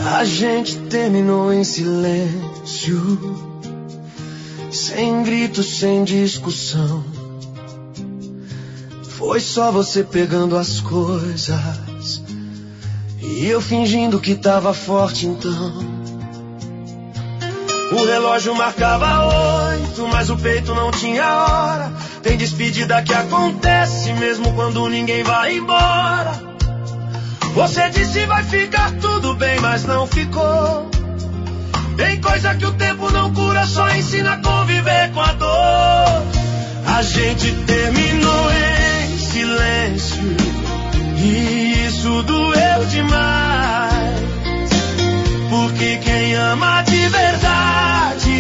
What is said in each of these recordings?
A gente terminou em silêncio, sem gritos, sem discussão. Foi só você pegando as coisas e eu fingindo que tava forte então. O relógio marcava 8, mas o peito não tinha hora. Tem despedida que acontece mesmo quando ninguém vai embora. Você disse vai ficar tudo bem, mas não ficou. Tem coisa que o tempo não cura, só ensina a conviver com a dor. A gente terminou em silêncio e isso doeu demais. Porque quem ama de verdade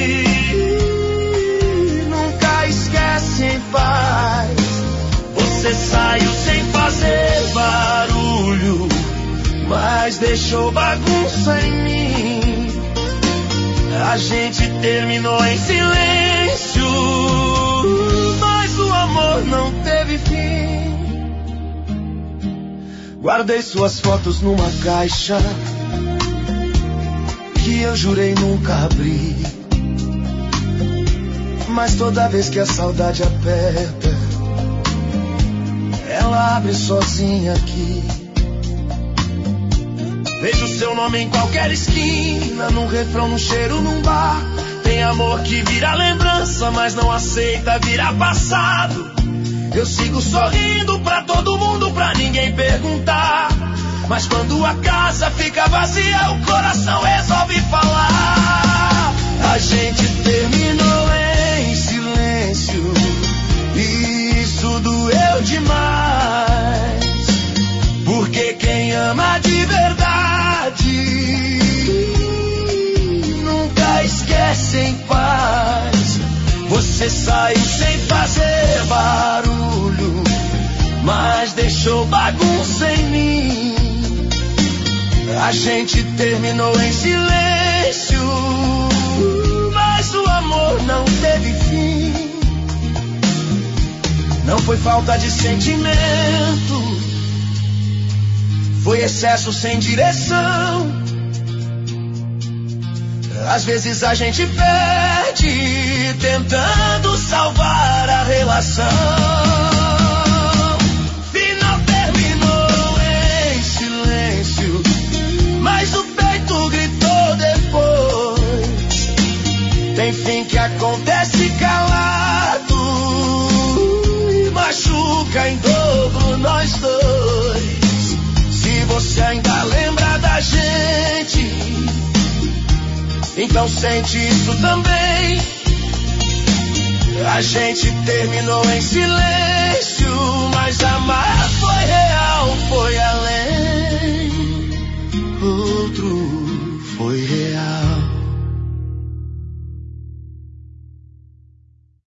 nunca esquece em paz. Você saiu sem fazer barulho, mas deixou bagunça em mim. A gente terminou em silêncio, mas o amor não teve fim. Guardei suas fotos numa caixa que eu jurei nunca abrir. Mas toda vez que a saudade aperta, ela abre sozinha aqui. Vejo seu nome em qualquer esquina, num refrão, num cheiro, num bar. Tem amor que vira lembrança, mas não aceita virar passado. Eu sigo sorrindo pra todo mundo, pra ninguém perguntar. Mas quando a casa fica vazia, o coração resolve falar. A gente terminou em silêncio e isso doeu demais. Porque quem ama de verdade nunca esquece em paz. Você saiu sem fazer barulho, mas deixou bagunça em mim. A gente terminou em silêncio, mas o amor não teve fim. Não foi falta de sentimento, foi excesso sem direção. Às vezes a gente perde tentando salvar a relação. Final terminou em silêncio, mas o peito gritou depois. Tem fim que acontece calado e machuca em dobro nós dois. Se você ainda lembra da gente, então sente isso também. A gente terminou em silêncio, mas amar foi real, foi